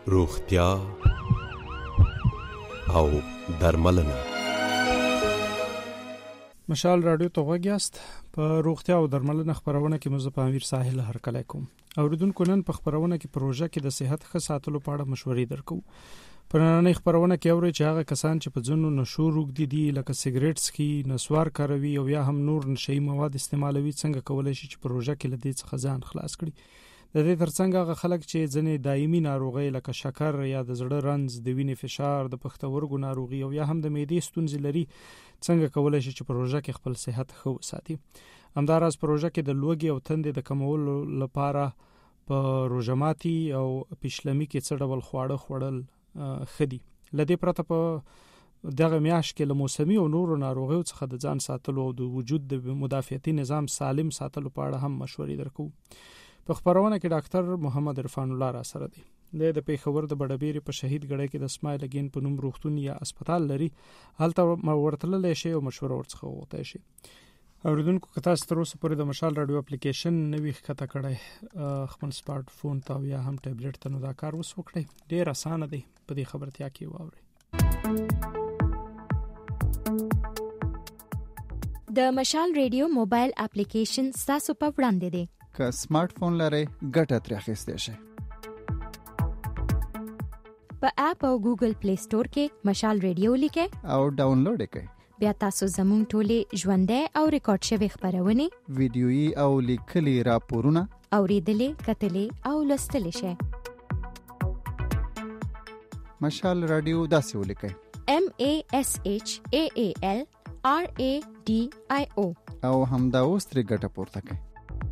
روغتیا او درملنه. مشال رادیو ته وګیاست په روغتیا او درملنه خبرونه کې مزه په امیر ساحل هرکلی کوم. اوریدونکو نن په خبرونه کې پروژه کې د صحت ښه ساتلو په اړه مشورې درکو. په نننۍ خبرونه کې اوري چې هغه کسان چې په ځینو نشو روږدي دي لکه سیګریټ څکي، نسوار کاروي او یا هم نور نشئی مواد استعمالوي څنګه کولای شي چې پروژه کې لدې څخه ځان خلاص کړي. د دې ترڅنګ هغه خلک چې ځینې دایمي ناروغۍ لکه شکر یا د زړه رنځ، د وینې فشار، د پښتورګو ناروغي او یا هم د معدې ستونزې لري څنګه کولای شي چې پروژه کې خپل صحت ښه وساتي. همداراز پروژه کې د لوږې او تندې د کمولو لپاره په روژه او پیشلمي کې څه ډول خواړه خوړل خدي. لدې پرته په دغه میاشت کې له موسمي او نورو ناروغیو څخه د ځان ساتلو او د وجود د مدافعتي نظام سالم ساتلو په اړه هم مشورې درکو. په خبرونه کې ډاکټر محمد عرفان الله را سره دی. د پیښور د بډبېری په شهید ګړی کې د اسماعیل اگین په نوم روغتون یا هسپتال لري. هلته ورتللی شي او مشوره ورڅخه وغوښتای شي. اوریدونکو که تاسو تر اوسه پورې د مشال رادیو اپلیکیشن نوی ښکته کړئ خپل سمارټ فون ته یا هم ټابلیټ ته، نو دا کار وس وکړئ. ډیر اسانه دی. په دې خبرتیا کې واورئ. د مشال رادیو موبایل اپلیکیشن تاسو په وړاندې دی. که سمارټ فون لرئ ګټه ترې اخیستی شئ. په اپ او ګوګل پلی سٹور کې مشال رادیو لیکئ او ډاونلوډ کړئ. بیا تاسو زموږ ټولې ژوندۍ او ریکارډ شوی خبرونه، ویډیويي او لیکلي راپورونه اوریدلې، کتلې او لوستلې شئ. مشال رادیو داسې ولیکئ: MASHAAL RADIO او همدا اوس ترې ګټه پورته کړئ.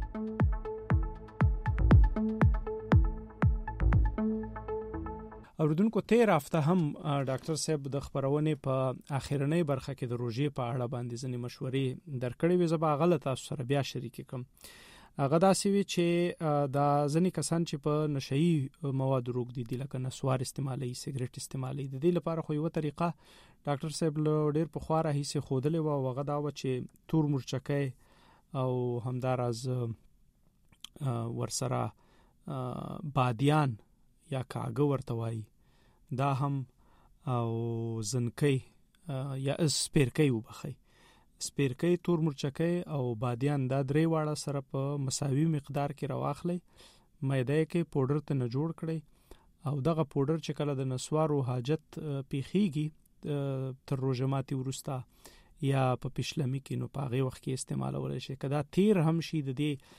اوریدونکو تیر هفته هم ډاکټر صاحب د خبرونه په اخیرنۍ برخه کې د روژې په اړه باندې ځنې مشورې درکړې وې. زه به غلط تاسو سره بیا شریک کوم. هغه داسې وی چې د ځنې کسان چې په نشئی مواد روږدي دي لکه نسوار استعمالي، سیګریټ استعمالي، د دې لپاره خو یو طریقه ډاکټر صاحب له ډیر په خواره هیڅ خودلې و او هغه دا و چې تور مرچکۍ او همداراز ورسره بادیان یا کاغه ورته وایي، دا هم او زنکی یا سپیرکی وبخي. سپیرکی، تور مرچکۍ او بادیان دا درې واړه سره په مساوي مقدار کې راواخلئ. میده کې پودر ته نه جوړ کړئ او دغه پودر چې کله د نسوارو حاجت پیخیږي تر روژه ماتي وروسته یا په پیشلمي کې، نو په هغه وخت کې استعمالولای شي. که دا تیر هم شي د دې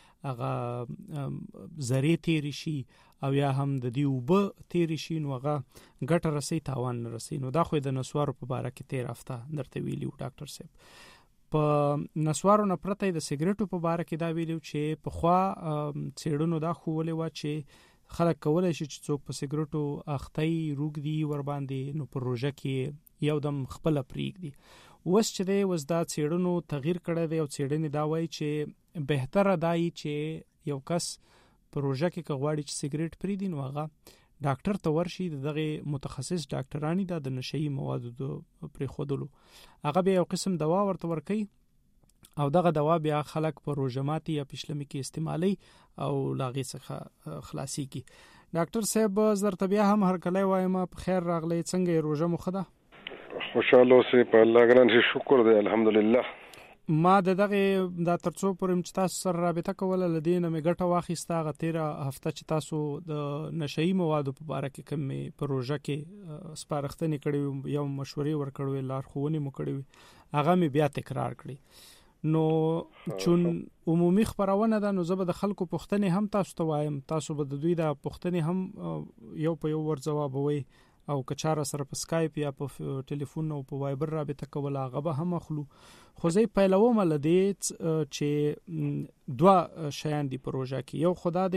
هغه زری تیر شي او یا هم د دې وبه تیر شي، نو هغه ګټه رسي تاوان نه رسي. نو دا خو د نسوارو په باره کې تیر هفته درته ویلیو ډاکټر صاحب. په نسوارو نه پرته د سیګریټو په باره کې دا ویلیو چې په خوا څېړنو دا ښوولې وه چې خلک کولای شي چې څوک په سیګریټو اختی روږدي ور باندې، نو په روژه کې یو دم خپله پرېږدي. اوس چې دی اوس دا څېړنو تغییر کړی دی او څېړنې دا وایي چې بهتره دای چې یو کس په روژه کې که غواړي چې سیګریټ پرېږدي، نو هغه ډاکټر ته ورشي، د دغه متخصص ډاکټرانی دا د نشئی موادو د پرېښودلو هغه بیا یو قسم دوا ورته ورکوي او دغه دوا بیا خلک په روژه ماتي یا پیشلمي کې استعمالي او له هغې څخه خلاصیږي. ډاکټر صاحب زه درته بیا هم هرکلی وایم، په خیر راغلی. څنګه یې روژه مو ښه ده؟ خوشاله اوسئ، په الله ګران شي، شکر دی الحمدلله. ما دغه دا ترڅو پورې چې تاسو سره رابطه کوله لدینه مې ګټه واخیسته. هغه تیره هفته چې تاسو د نشئی موادو په باره کې کوم په روژه کې سپارښتنې کړې، یو مشورې ورکړې، لارښوونې مو کړې، هغه مې بیا تکرار کړې. نو چون عمومي خبرونه ده، نو زه به د خلکو پوښتنې هم تاسو ته وایم، تاسو به د دوی د پوښتنې هم یو په یو ور جوابوي او که چاره سره په سکایپ یا په ټلیفون او په وایبر رابطه کول هغه به هم اخلو. خو زه پیلوم لدې چې دوه شیان دي په روژه کې. یو خدا دی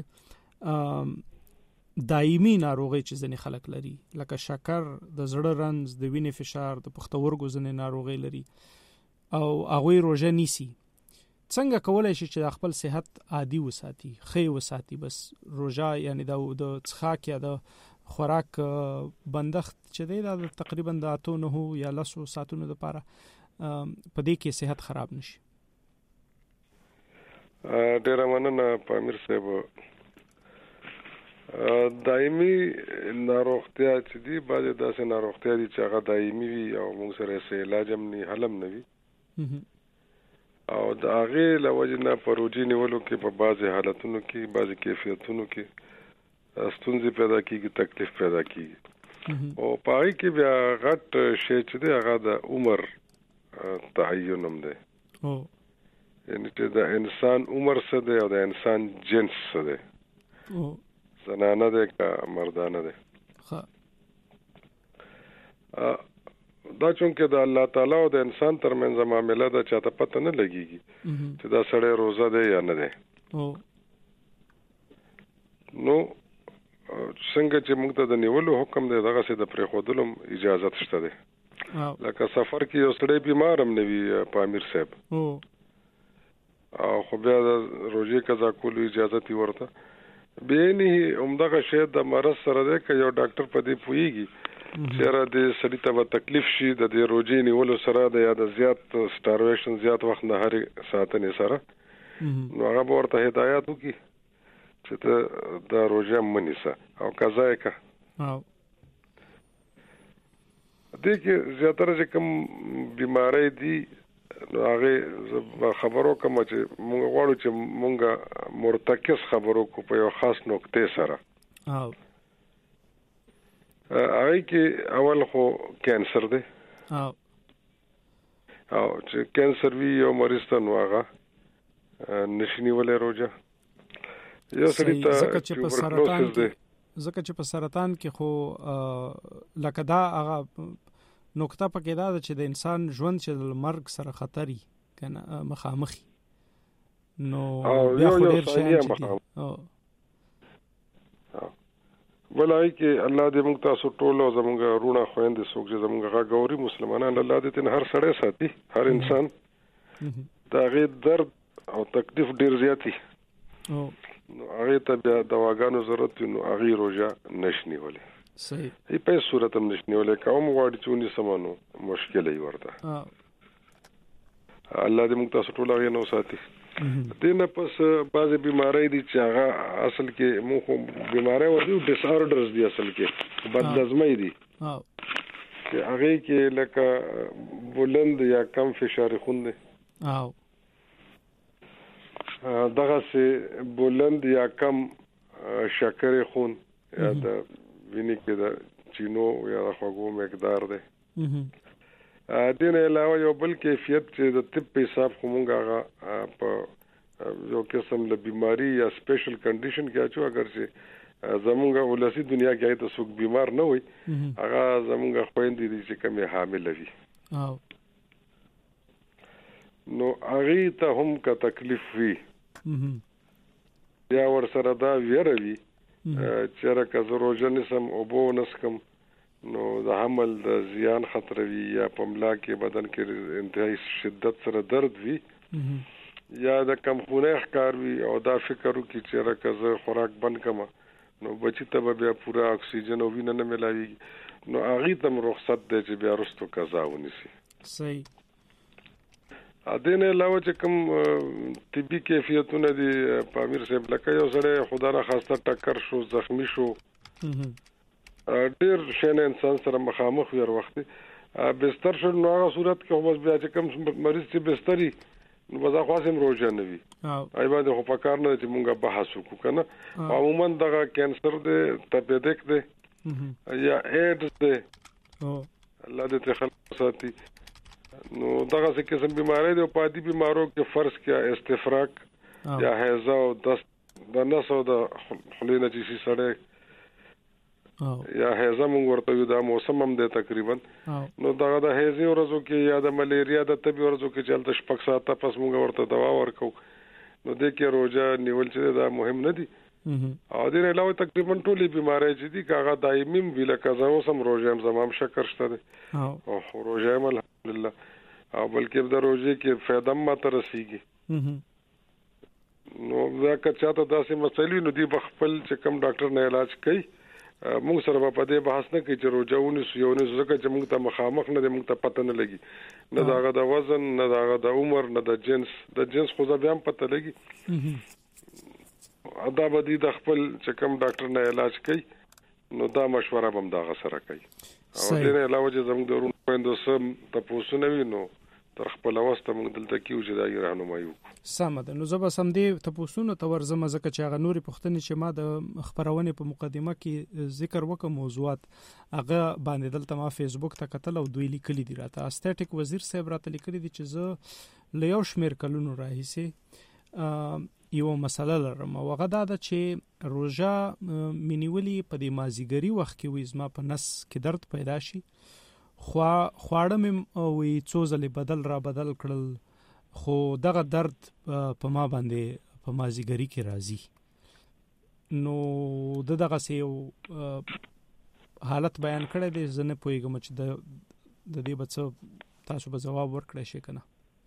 چې دایمي ناروغي چې ځینې خلک لري لکه شکر، د زړه رنځ، د وینې فشار، د پښتورګو ځینې ناروغي لري او هغوی روژه نیسي. څنګه کولای شي چې خپل صحت عادي وساتي، ښه وساتي؟ بس روژه یعنی د څښاک یا د خوراک بندښت چې دی دا تقریبا د 8 یا 10 ساعتونو لپاره په دې کې صحت خراب نشي. ډیر مننه پامیر صاحب. دایمي ناروغتیا چې دی بعضې داسې ناروغتیا دي چې هغه دایمي وي او موږ سره یې علاج هم نه حل هم نه وي او د هغې له وجې نه په روجې نیولو کې په بعضې حالتونو کې بعضې کیفیتونو کې ستونزې پیدا کېږي تکلیف پیدا کېږي او په هغې کې بیا غټ شی چې دی هغه د عمر تعین هم دی یعنې چې د انسان عمر څه دی او د انسان جنس څه دی زنانه دی که مردانه دی دا چونکې د الله تعالی او د انسان ترمنځ معامله ده چاته پته نه لګېږي چې دا سړی روزه دی یا نه دی نو څنګه چې موږ ته د نیولو حکم دی دغسې د پرېښودلو اجازت شته دی لکه سفر کې یو سړی بیمار هم نه وي په امیر صاحب او خو بیا د روژې قضا کولو اجازت یې ورته بینی همدغه شی د مرض سره دی که یو ډاکټر په دې پوهېږي چې یاره دې سړي ته به تکلیف شي د دې روژې نیولو سره د یا د زیات سټارویشن زیات وخت نه هرې ساتنې سره نو هغه به ورته هدایات وکړي چې ته دا روژه مه نیسه او قضا یې کړه دې کې زیاتره چې کوم بیماری دي نو هغې زه خبرو کوم چې موږ غواړو چې موږ مرتکز خبرو کو په یو خاص نقطې سره هغې کې اول خو کینسر دی او چې کینسر وي یو مریض ته نو هغه نشي نیولی روژه یو سړي ته ټیوبرکلوسس دی ځکه چې په سرطان کې خو لکه دا هغه نقطه پکې دا چې د انسان ژوند چې د مرګ سره خطري کنه مخامخي نو بیا خو ډېر شي ولای کې الله دې موږ تاسو ټول او زموږ رونه خويندې څوک چې زموږ غوړي مسلمانان الله دې تن هر سړی ساتي هر انسان دا غي درد او تکلیف ډېر زیاتی نو هغه ته بیا دواګانو ضرورت نو هغه روزه نشنی ولې صحیح په صورت هم نشنی ولې کوم غواړي چې ونی سمانو مشکل ای ورته الله دې موږ تاسو ټول هغه نو ساتي دینه پس بعضی بیماری دي چې هغه اصل کې موږ بیماری ورته ډیس آرډرز دي اصل کې بد نظمۍ دي چې هغه کې لکه بلند یا کم فشار خون دي دغه سه بلند یا کم شکر خون یا د وینې کې د چینو یا خوږو مقدار دی دین علاوه یو بل کیفیت چې د طب په حساب کومګه په یو قسم له بیماری یا سپیشل کنډیشن کې اچو اگر چې زمونږه ولسی دنیا کې ته څوک بیمار نه وي هغه زمونږه خويندې دي چې کومه حامل وي نو هغه ته هم کا تکلیف وي یا ور سره دا ویروي چې راکه زروجن سم او بو نسکم نو د حمل د زیان خطر وي یا پملا کې بدن کې انتهایی شدت سره درد وي یا د کم خونه ښکار وي او دا فکر وکړي چې راکه زه خوراک بند کما نو بچی ته بیا پورا اکسیجن او وینه نه ملایي نو هغه تم رخصت دی چې بیا رستو قضا ونیسي صحیح دین علاوه چې کوم طبي کیفیتونه دي پامیر صاحب لکه یو سره خدا را خواسته ټکر شو زخمی شو ډیر شنه انسان سره مخامخ وي وروخت بستر شو نو هغه صورت کې هم بیا چې کوم مریض چې بستري نو بازا خاصم روزه نه وي ای باندې خو پکار نه چې مونږه بحث وکړو کنه عموما دغه کینسر دی تپیدک دی یا ایډز دی الله دې ته خلاص ساتي نو دغه څه قسم بیماری دی او پادي بیمارو کې فرض کیا استفراق یا هیزا او دست د نسو د خلینه چې سړی یا هیزا مونږ ورته یو دا موسم هم دی تقریبا نو دغه د هیزي ورځو کې یا د ملیریا د طبي ورځو کې چلته شپږ ساعته پس مونږ ورته دوا ورکو نو د کې روزه نیول چې دا مهم نه دي او دې علاوه تقریبا ټولې بیماری چې دي کاغه دایمي ویل کزا اوسم روزه هم زمام شکر شته دي او روزه هم الحمدلله او بلکې د روزه کې فائدہ ماته رسیږي نو دا که چاته داسې مسلې نو دی بخپل چې کم ډاکټر نه علاج کوي موږ سره په دې بحث نه کوي چې روزهونه سيونه زکه چې موږ ته مخامخ نه موږ ته پته نه لګي نه داغه د وزن نه داغه د عمر نه د جنس خو ځا بیا هم پته لګي ادا بدی د خپل چې کوم ډاکټر نه علاج کوي نو دا مشوره هم دا غسره کوي او دې علاوه چې زموږ د ورونو پویندو سم تاسو نه وینو تر خپل واسطه موږ دلته کیو چې دا یې راهنمایو سم ده. نو زه به سم دې تاسو ته ورزم ځکه چې هغه نوري پوښتنې چې ما د خبرونه په مقدمه کې ذکر وکم موضوعات هغه باندې دلته ما فیسبوک ته کتل او دوی لیکلي دي راته استاتیک وزیر صاحب راته لیکلي دي چې زه له یو شمیر کلونو راهیسه یو مسله لرم او هغه دا ده چې روژه منیولي په دې مازیګری وخت کې وې زما په نس کې درد پیدا شي خواړه مې وې څو ځلې بدل کړل خو دغه درد په ما باندې په مازیګری کې راځي نو دغه سیو حالت بیان کړی دی زه نه پوهیږم چې د دې بڅ تاسو به جواب ورکړئ شئ کنه.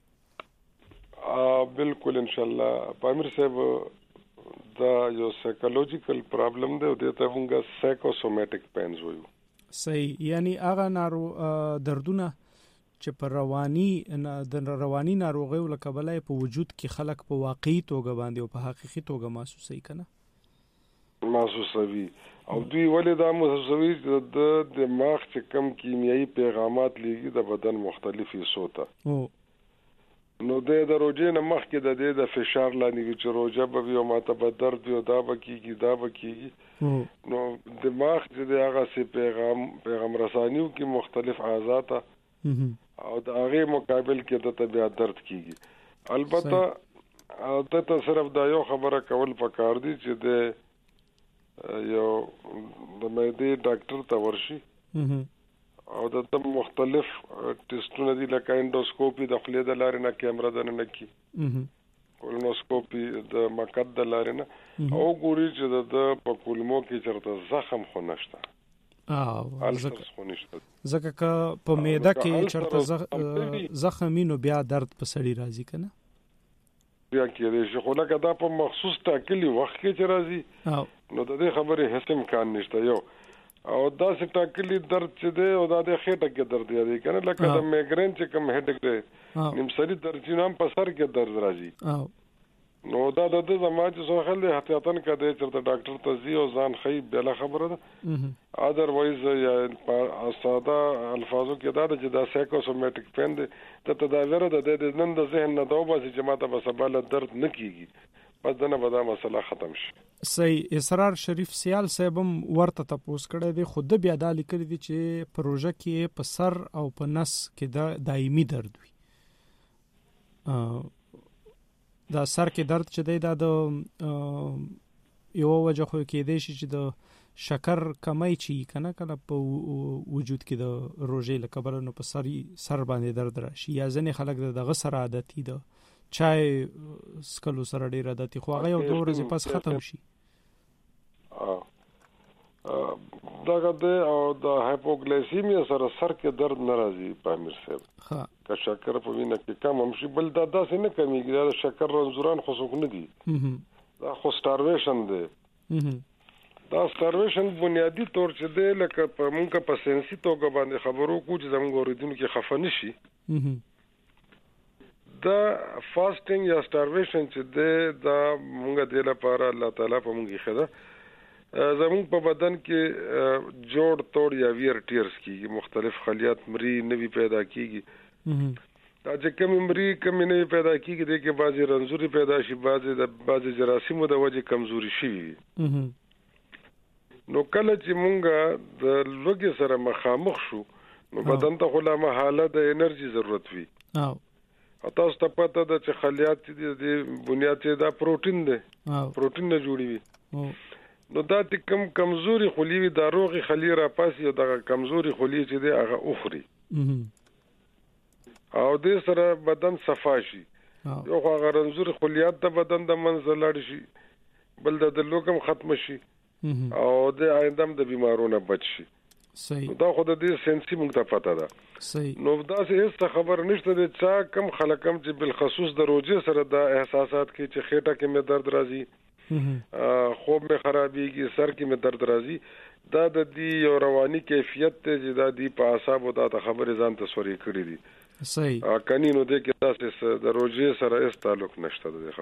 بالکل ان شاء الله پامیر صاحب دا یو سایکولوژیکل پرابلم دی او دته موږ سایکوسوماتیک پینز وایو. صحیح، یعنی هغه دردونه چې پر رواني ناروغي ولکه بلای په وجود کې خلق په واقعي توګه باندې او په حقيقي توګه محسوسي کنه محسوسوي او دوی ولې دا محسوسوي چې د دماغ چې کم کیمیاوي پیغامات لګي د بدن مختلفي صوته نو د روزې نه مخکې د دې د فشار لاندې چې روزه به یو ماته به درد یو دا به کیږي نو دماغ چې د هغه سي پیغام رسانیو کې مختلف اعضاء او د هغه مقابل کې د طبيعت درد کیږي. البته د صرف دا یو خبره کول پکار دي چې د یو د مېدی ډاکټر ته ورشي او د مختلف ټیسټونه دي لکه انډوسکوپي د خولې د لارې نه کیمرا د نه کی کولونوسکوپي د مقعد د لارې نه او ګوري چې د په کولمو کې چرته زخم خو نشته ځکه که په معده کې چرته زخم نو بیا درد په سړی راځي کنه بیا کې دې خو لکه دا په مخصوص ټاکلي وخت کې چې راځي نو د دې خبرې هیڅ امکان نشته یو او دا چې ټاکلي درد چې دی او دا د خېټه کې درد دی کنه لکه د میګرین چې کوم هډک دی نیمسری درد چې نام په سر کې درد راځي نو دا د زما چې څو خل احتیاطاً کده چې ډاکټر ته زی او ځان خی بل خبره ده اذروایز یا ساده الفاظو کې دا چې دا سایکوسوماتیک پین دی ته تداویر ده د نن د ذهن نه دوه باسي چې ماته بس بل درد نه کیږي بس دنه به دا مسله ختم شي. صحیح. اسرار شریف سیال صاحبم ورته تاسو کړه دی خود بیا د لیکل دي چې پروژه کې په سر او په نس کې دا دایمي درد وي. دا سر کې درد چې دی دا د یو وجه خو کې دی چې د شکر کمی چی کنه کله په وجود کې د روزې لکبر نو په سر باندې درد راشي یا ځنې خلک دغه سره عادتي ده چای سکلو سره ډیر عادتي خو هغه یو دوه ورځې پس ختم شي. دغه د او د هایپوګلیسیمیا سره سر کې درد ناراضي پامیر صاحب ها که شکر په وینه کې کم هم شي بل دا داسې نه کمیږي دا شکر رنځوران خو څوک نه دي دا خو سټارویشن دی دا سټارویشن بنیادی طور چې دی لکه په مونږه په سنسي توګه باندې خبرو کو چې زموږ اوریدونکو کې خفه نشي دا فاستینګ یا سټارویشن چې دی دا مونږه د لپاره الله تعالی په مونږه خدا زمون په بدن کې جوړ توړ یا ویر ټیرز کیږي مختلف خلیات مری نوی پیدا کیږي دا چې کوم مری کوم نوی پیدا کیږي د کې بعضی رنځوري پیدا شي بعضی جراثیمو د وجې کمزوري شي نو کله چې مونږه د لوګي سره مخامخ شو نو بدن ته خلا محاله د انرژي ضرورت وي او تاسو ته پته ده چې خلیات د بنیاد چې دا پروتین دی پروتین نه جوړي وي نو دا کم کمزوري خلی وي دا روغي خلی را پاسي او دا کمزوري خلی چې دی هغه اخري او دې سره بدن صفا شي یو هغه رنځوري خلیات د بدن د منځ لاړ شي بل د لوګم ختم شي او د آیندم د بیمارونو بچ شي. صحیح. دا خو د دې سنسي موږ ته پته ده. صحیح. نو دا هیڅ خبر نشته د چا کم خلکم چې بل خصوص د روزې سره د احساسات کې چې خېټه کې مې درد راځي خوب مې خرابېږي سر کې مې درد راځي دا د دې یو رواني کیفیت ته چې دا دی په اعصابو دا خبرې ځان تصوري کړې دي. صحیح. کني نو د کې تاسو د روزې سره هیڅ تعلق نشته د خبر.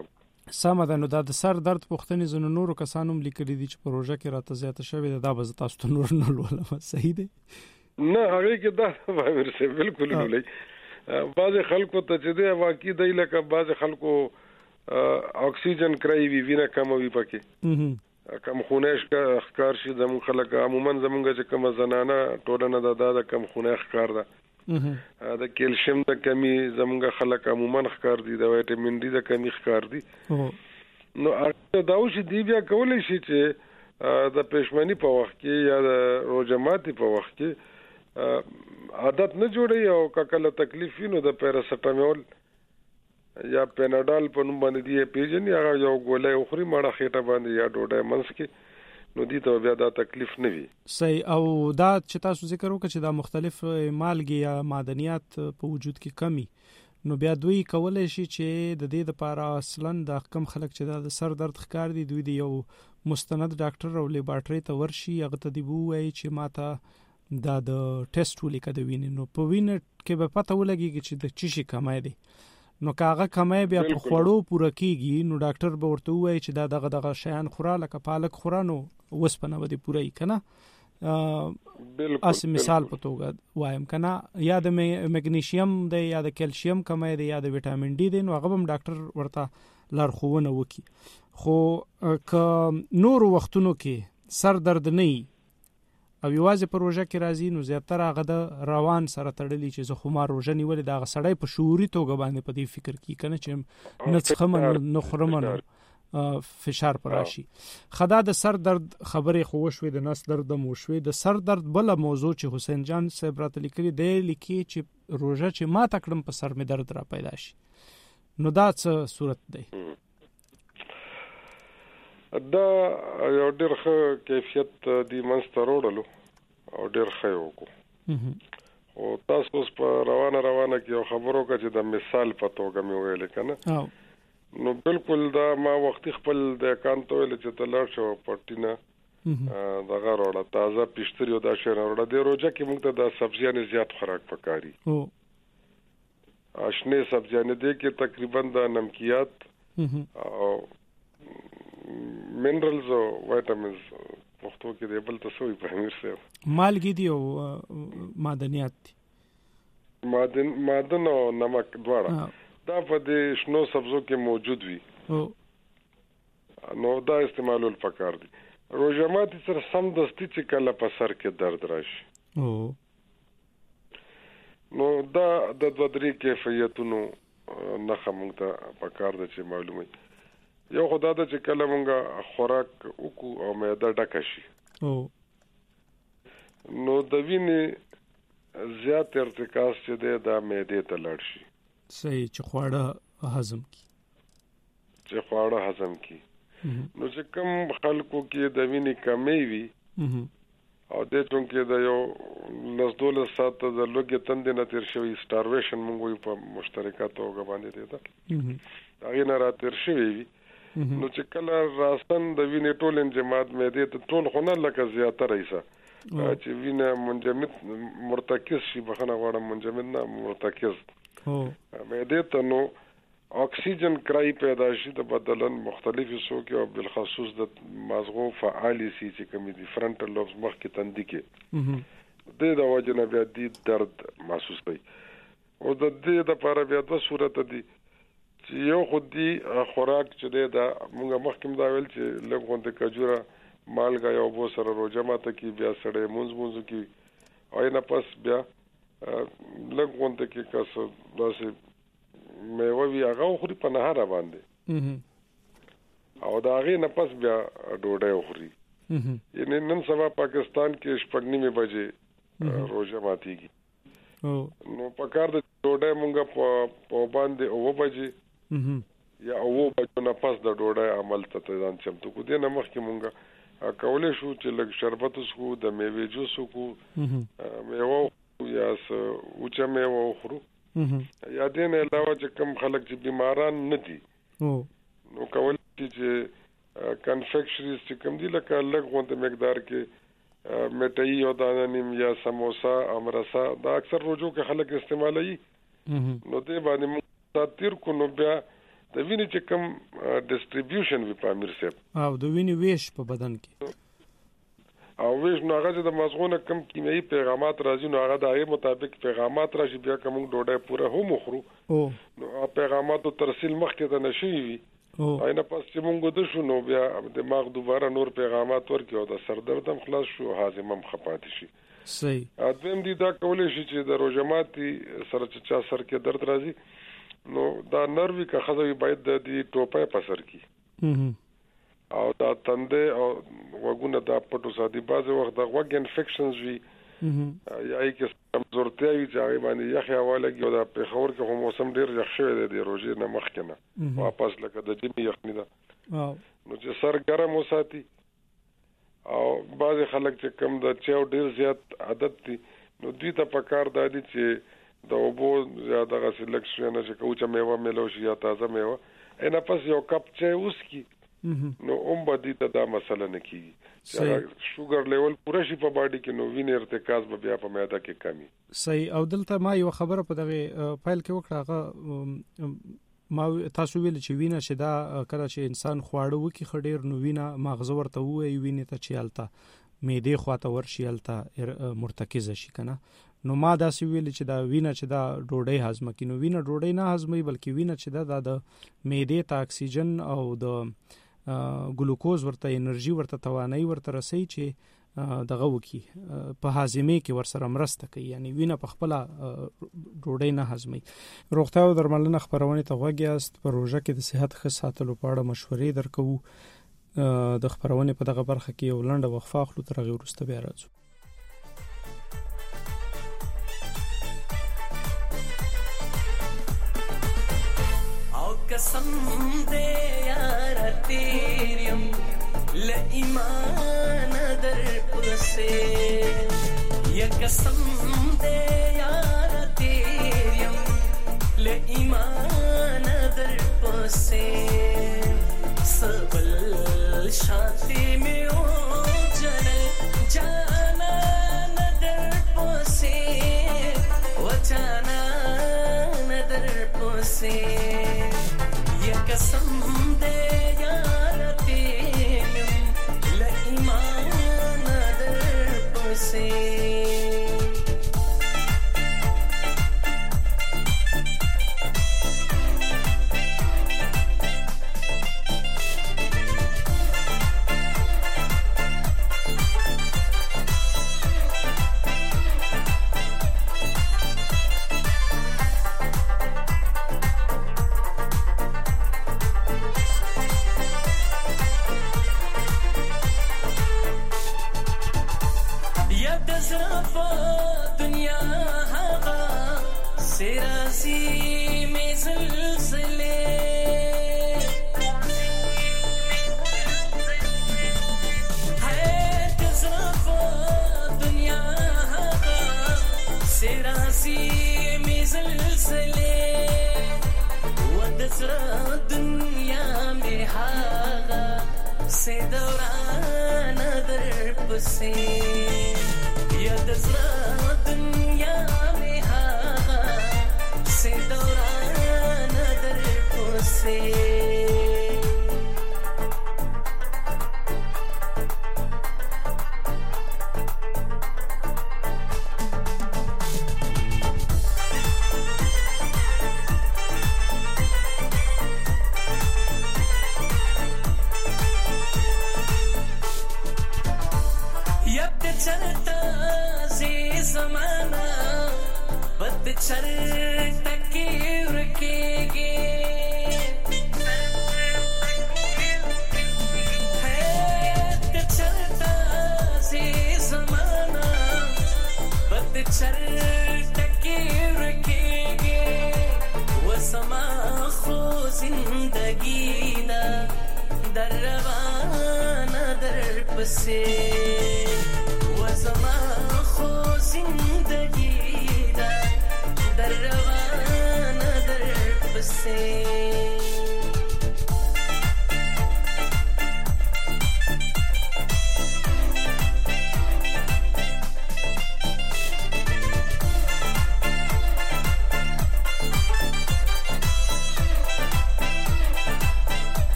سمه ده. نو دا د سر درد پوښتنې زنه نورو کسانو لیکلي دي چې پروژه کې راته زیاته شوې ده، دا به تاسو ته نور نه لولم. صحیح دی؟ نه هغه کې دا وایرس بالکل نه لای. بعض خلکو ته چې دی واقعي دی لکه بعض خلکو اکسیجن کرای وی وینه کم وی پکې کم خونهش کا ښکار شي. زمون خلک عموما زمونږ چې کوم زنانه ټولنه دا کم خونه ښکار ده. د کیلشیم د کمی زمونږ خلک عموما ښکار دي، د وټامین ډي د کمی ښکار دي. نو دا اوس دی بیا کولای شي چې د پېشمنی په وخت کې یا د روزماتي په وخت کې عادت نه جوړي او کله تکلیف وینو د پیراسټامول یا پیناډال په نوم باندې دی پیژنې هغه یو ګولۍ اخري ماړه خېټه باندې یا ډوډۍ منس کې نو دي ته بیا دا تکلیف نه وي. صحیح. او دا چې تاسو ذکر وکړه چې دا مختلف مالګي یا معدنیات په وجود کې کمی، نو بیا دوی کولای شي چې د دې لپاره اصلا د کم خلک چې د سر درد ښکار دي دوی د یو مستند ډاکټر او لیبارټري ته ورشي، هغه ته دی وایي چې ماته دا د ټیسټ ولیکه د وینې، نو په وینې کې به پته ولګي چې د چی شي کمای دی. نو کاغه کمای بیا په خوړو پوره کیږي، نو ډاکټر به ورته وایي چې دا دغه شیان خورا لکه پالک خورا نو وسپنه ودی پوره یې کنه. بالکل اس مثال په توګه وایم کنه، یا د مګنیشیم دی یا د کیلشیم کمای دی یا د وټامین ډي دی، نو هغه هم ډاکټر ورته لارښوونه وکي. خو ک نور وختونو کې سر درد نه او یوازې پروژه کې راځي، نو زیاتره هغه د روان سره تړلي چې زه خو ما روژه نیولې د هغه سړی په شعوري توګه باندې په دې فکر کې کنه چې نه څخه نه خورم نو فشار پر راشي. خدا د سر درد خبرې خو وشوي، د نس درد مو شوي، د سر درد بل موضوع چې حسین جان صاحب راته لیکلي دی لیکي چې روژه چې ما تکړم په سر می درد را پیدا شي، نو دا څه صورت دی؟ دا یو ډېر ښه کیفیت دی منځته راوړلو او ډېر ښه یې وکړو. او تاسو اوس په روانه کې یو خبرو وکړه چې د مثال په توګه مې ویلې که نه، نو بالکل دا ما وختي خپل د اکانت ویل چې ته لاړ شو پټینه دغه راوړه تازه پیشتري او دا شی راوړه. د روژه کې موږ ته د سبزیانې زیات خوراک پکاري، شنې سبزیانې دي کې تقریبا د نمکیات او منرالز او وایټامینز پښتو کې دی بل څه وي په امیر صاحب مالګي دي او معدنیات دي، معدن او نمک دواړه دا په دې شنو سبزو کې موجود وي، نو دا استعمالول پکار دي. روژه ماتي سره سم دستي چې کله په سر کې درد راشي نو دا د دوه درې کیفیتونو نښه موږ ته پکار ده چې معلومه. یو خدا دا چې کله مونږه خوراک وکړو او معده ډکه شي نو د وینې زیات ارتکاز چې دی دا معدې ته لاړ شي. صحیح. چې خواړه هضم کی نو چې کوم خلکو کې د وینې کمی وي او د چونکې د یو 12 ساعت د لوګي تندې نه تیر شوی سټارویشن مونږ په مشترکه توګه باندې دی دا هغه نه را تیر شوی وي، نو چې کله راستن د وینې ټول انجماد معدې ته ټول خو نه لکه زیاتره ایسه چې وینه منجمد مرتکز شي، بخنه غواړم منجمد نه مرتکز معدې ته، نو اکسیجن کرای پیدا شي د بدلن مختلفي سوکي او بالخصوص د مازغو فعالي سي چې کوم دي فرنټل لوبز مخ کې تندې کې د وجه نه بیا دي درد محسوس کوي. او د دې د لپاره بیا د صورت دي چې یو خودي خوراک چې دا موږ مخکې دا ویل چې لږ کجوره مالګه یو بو سره روزه ماته کې بیا سړی مونږ کې او نه پس بیا لږ غونډه کې کس داسې میوه وی هغه خوري په نهار باندې او دا هغه نه پس بیا ډوډۍ خوري. یعنی نن سبا پاکستان کې شپږ نیمه بجې روزه ماتيږي، نو په کار د ډوډۍ مونږه په باندې او بجې یا او بجو نه پس د ډوډۍ عمل ته ځان چمتو کو دي. نه مخکې مونږه کولای شو چې لږ شربت وسکو، د میوې جوس وکړو، میوه یا اوچه میوه وخورو، یا دې نه علاوه چې کوم خلک چې بیماران نه دي نو کولای شي چې کنفیکشنریز چې کوم دي لکه لږ غونډه مقدار کې مټای او دانه یا سموسا امرسا دا اکثر روزو کې خلک استعمالوي، نو دې باندې مستطیر کو نو بیا د وینې چې کوم ډیسټریبیوشن وی په امیر صاحب او د وینې ویش په بدن کې او ویش نو هغه د مغزونه کم کیمیاوي پیغامات راځي نو هغه د هغه مطابق پیغامات راشي بیا کوم ډوډۍ پوره هم خورو نو پیغاماتو ترسیل مخکې ته نشي وي اینه پس چې مونږ د شو نو بیا دماغ دوباره نور پیغامات ورکړي او د سر درد هم خلاص شو هاضمه هم خپات شي صحیح ادم دي دا کولای شي چې د روزماتي سره چې چا سر کې درد راځي نو دا نروي که خزوي باید د دې ټوپه په سر کې او دا تنده او وګونه دا پټو سادي بعض وخت د وګ انفیکشنز وی یا کې کمزورتیا وی چې هغه باندې یخ حواله کې او دا په خور کې هم موسم ډیر یخ شوی دی د روزي نه مخ کنه واپس لکه د جمی یخنی دا نو چې سر ګرم وساتي او بعض خلک چې کم د چاو ډیر زیات عادت دي نو دوی ته پکار دادي چې د اوبو زیاده غسل لکشنه چې کوچه میوه ملو شي یا تازه میوه اینه پس یو کپ چای وسکی نو بدی ته دا مسله نه کیږي چې شوګر لیول پوره شي په باډي کې نو وینې ارتکاز به بیا په معده کې کمی صحیح او دلته ما یو خبره په دغه فایل کې وکړه ما تاسو ویل چې وینه چې دا کله چې انسان خواړه وکي خډیر نو وینه مغز ورته وي وینه ته چالتا معده خواته ورشي الته مرتکز شي کنه نو ما دا سی ویل چې دا وینه چې دا ډوډۍ هضم کینو وینه ډوډۍ نه هضمي بلکې وینه چې دا د معده ته اکسیجن او د ګلوکوز ورته انرژي ورته توانایي ورته رسي چې دغه وکي په هاضمه کې ورسره مرسته کوي یعنی وینه په خپل ډوډۍ نه هضمي روغتیا او درملنه خبرونه ته وګیاست په روزه کې د صحت ښه ساتلو په اړه مشورې درکو د خبرونه په دغه برخه کې یو لنډه وقفه اخلو تر هغه وروسته بیا راځو कसम दे यार तेरियम ले ईमान दर पुरसे ये कसम दे यार तेरियम ले ईमान दर पुरसे सबल शादी में ओ जन जाना नदर पुरसे वो जाना नदर पुरसे कसम दे यार तेरियम ले ईमान दर पुरसे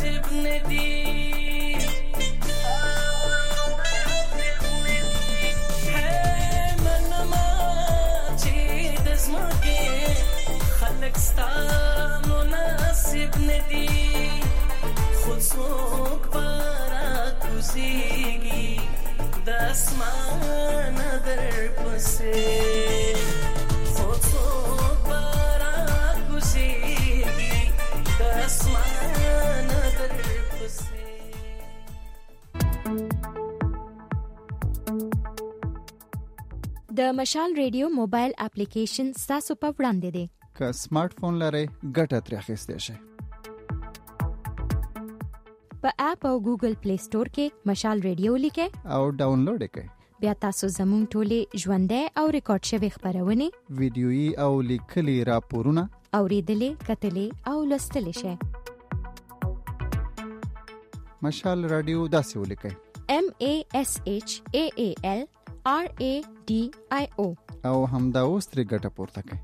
مناسب ندی ستا مناسب ندی خود څوک پارا کوزیږي د اسمان در پسې خود څوک پارا کوزیږي د اسمان در پسې. د مشال ریډیو موبایل اپلیکیشن ستاسو په وړاندې دی. که سمارټ فون لرئ ګټه ترې اخیستی شئ. په اپ او ګوګل پلی سٹور کې مشال ریډیو لیکئ او ډاونلوډ یې کړئ. بیا تاسو زموږ ټولې ژوندۍ او ریکارډ شوې خبرونه، ویډیويي او لیکلي راپورونه اوریدلې، کتلې او لوستلې شئ. مشال رادیو داسې ولیکئ: MASHAALRADIO او همدا اوس ترې ګټه پورته کړئ.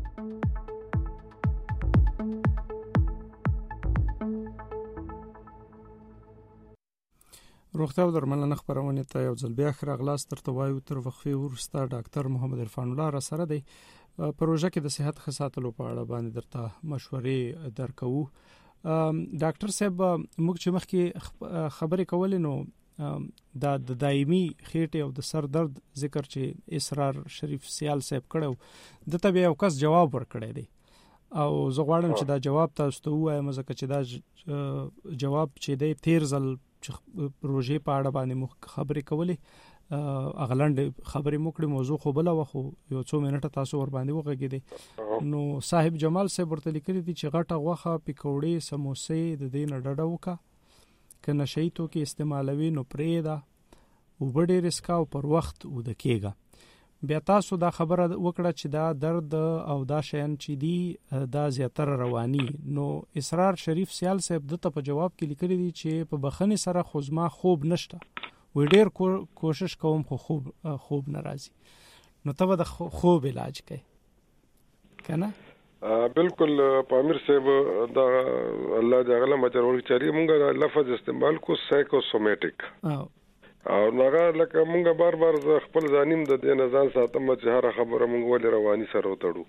روغتیا او درملنه خبرونه ته یو ځل بیا راغلاست. تر توایو تر وقفې وروسته ډاکټر محمد عرفان الله را سره دی. پروژه کې د صحت خدماتو په اړه باندې درته مشورې درکوو. ډاکټر صاحب موږ چې مخکې خبرې کولې نو د دایمي خېټې او د سر درد ذکر چې اسرار شریف سیال صاحب کړو د تبه یو کس جواب ورکړی دی او زه غواړم چې دا جواب تاسو ته وایم ځکه چې دا جواب چې دی تیر ځل پروژې په اړه باندې خبرې کولې اغلند خبرې موکړې موضوع خو بل وخو یو څو منټه تاسو ور باندې وغږیدې نو صاحب جمال صاحب ورته لیکلي دي چې غټه غوخه پکوړې سموسې د دې نه ډډه وکا کنه شي تو کې استعمالوي نو پرېدا وبډې رسکا او پر وخت ودکېګا. بیا تاسو دا خبره وکړه چې دا درد او دا شین چې دی دا زیاتره رواني. نو اسرار شریف سیال صاحب د ته په جواب کې لیکلي دي چې په بخنه سره خوزما خوب نشته و ډیر کوشش کوم خو خوب ناراضي. نو ته د خوب علاج کوي کنه؟ بالکل پامیر صاحب دا الله دې غلا مچر ورچاري مونږه لفظ استعمال کو سایکوسومیټیک او ناغه لکه مونږه بار خپل ځانیم د دې نزان ساتم چې هر خبره مونږ ولې رواني سره وتړو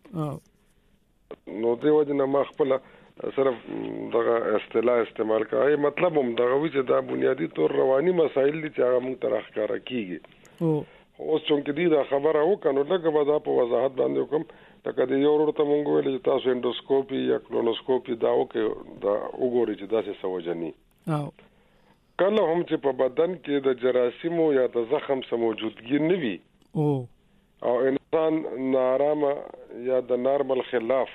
نو دې وجه ما خپل صرف دغه اصطلاح استعمال کوي. مطلب هم دغه وی چې دا بنیادی طور رواني مسایل دي چې هغه مونږ تر ښکارا کیږي. اوس څنګه دې دا خبره وکړو لکه به دا په وضاحت باندې وکم لکه د یو ورته مونږ ویل چې تاسو انډوسکوپي یا کولونوسکوپي دا وکړو دا وګورئ چې دا څه سوجني کله هم چې په بدن کې د جراثیمو یا د زخم سم موجودګي نه وي او انسان نارامه یا د نارمل خلاف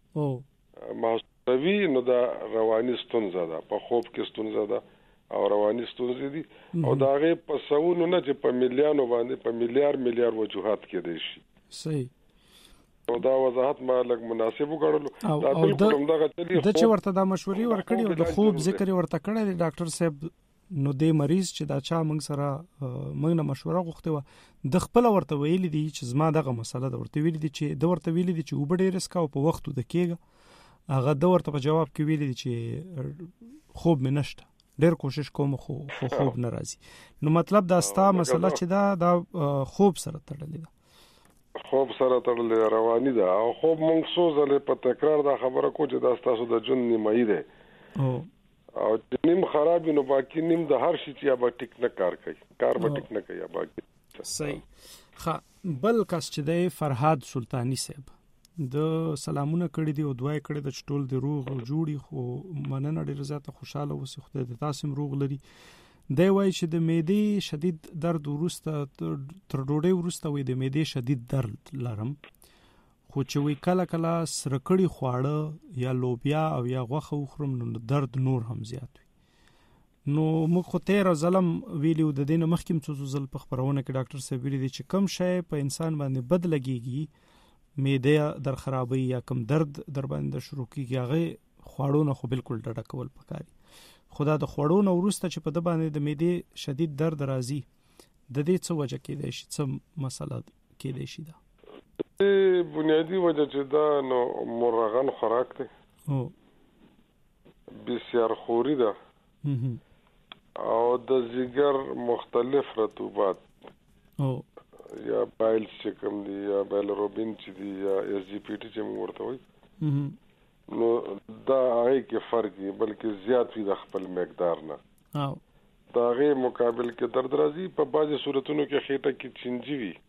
محسوسوي نو دا رواني ستونزه ده. په خوب کې ستونزه ده او رواني ستونزې دي او دا غي په سونو نه چې په مليانو باندې په میلیار وجوهات کې دي شي. صحیح. او دا وضاحت ما لګ مناسب وګڼلو. دا بالکل هم دا چلی د چې ورته دا مشورې ورکړي او د خوب ذکر ورته کړی دی ډاکټر صاحب. نو د مریض چې دا چا موږ سره موږ نه مشوره غوښته و د خپل ورته ویل دي چې زما دغه مسله د ورته ویل دي چې د ورته ویل دي چې وبډې رسکا او په وخت د کېګه هغه د ورته په جواب کې ویل دي چې خوب مې نشته ډېر کوشش کوم خو خوب ناراضي. نو مطلب دا ستا مسله چې دا خوب سره تړلې ده. خوب سره تړلې رواني ده او خوب موږ سوزله په تکرار دا خبره کو چې دا تاسو د جون نیمایي ده او نیم خراب نو باقی نیم د هر شي چې با ټیک نه کار کوي به ټیک نه کوي باقی. صحیح. بل کس چې د فرهاد سلطانی صاحب د سلامونه کړی دی او دعای کړی د ټول دی روغ او جوړي خو مننه ډیر زیاته خوشاله اوسې خدای دې تاسو روغ لري. دی وایي چې د معدې شدید درد ورسته تر ډوډۍ ورسته وي د معدې شدید درد لرم خو چې وی کله سرکړی خواړه یا لوبیا او یا غوښه وخورم نو درد نور هم زیات وي. نو موږ خو تیر ظلم ویلو د دینه مخکیم څو ځل په خبرونه کې ډاکټر صاحب ویلي دي چې کم شی په انسان باندې بد لګيږي معده در خرابي یا کم درد در باندې شروع کیږي هغه خواړو نه خو بالکل ډډه کول پکاري. خدا د خواړو نه ورسته چې په د باندې د معده شدید درد راځي د دې څه وجه کې دی څه مسله کې دی شي دا بنیادی وجه چې دا نو مرغان خوراک دی بسیار خوري ده او د ځیګر مختلف رطوبات یا بایل چې کوم دي یا بایلروبین چې دي یا اس جی پی ټي چې موږ ورته وایي نو دا هغه کې فرق دی بلکې زیات وي د خپل مقدار نه دا هغه مقابل کې درد راځي په بعضي صورتونو کې خېټه کې چنجي وي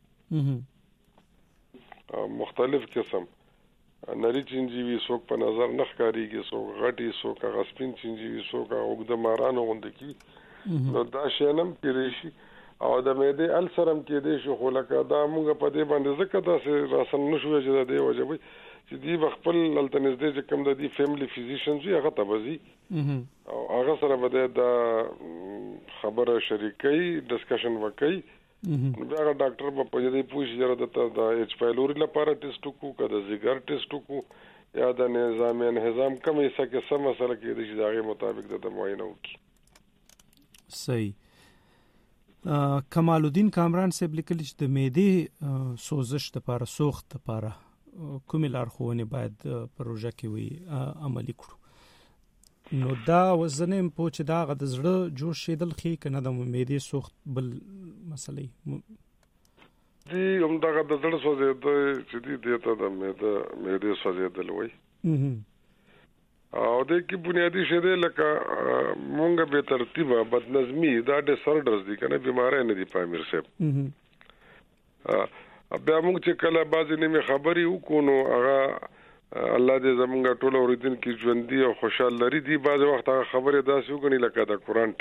مختلف قسم نری چنجي وي څوک په نظر نه ښکاریږي څوک غټي څوک هغه سپین چنجي وي څوک اوږده مارانو غوندې کی نو دا شینم کېږي شي او د معدې السرم کې دي شو خو لکه دا موږ په دې باندې ځکه دا راسن نشو چې د دې وجه وي چې دی خپل التنزدې چې کوم د دې فیملی فزیشنز وي هغه تبزي او هغه سره به دا خبره شریکي ډسکشن وکړي بیا ډاکټر په دې پوښتنه چې د ایچ پایلوري لپاره ټیسټ وکړو کده زیګر ټیسټ وکړو یا د نظام انهضام کوم یې څه کې سم مسله کې د شي دغه مطابق د معاینه وکړي صحیح کمال الدین کامران صاحب لیکل چې د معدې سوزش لپاره سوخت لپاره کومې لارښوونې باید پروژه کې وي عملي کړو نو دا وزنه په چې دا غد زړه جوړ شیدل خې کنه د معدې سوخت بل مسلې دی دا غد زړه سوځي چې دی ته د معدې سوځیدل وي او د کی بنیادی شه ده لکه مونږ به ترتیبه بدنظمی دا ډ سرډرز دي کنه بیماری نه دي پامیر صاحب بیا موږ چې کله بعضې نیمې خبرې وکړو نو هغه الله دې زمونږ ټول اورېدونکي ژوندي او خوشحال لري دي بعضې وخت هغه خبرې داسې وګڼي لکه د قرآن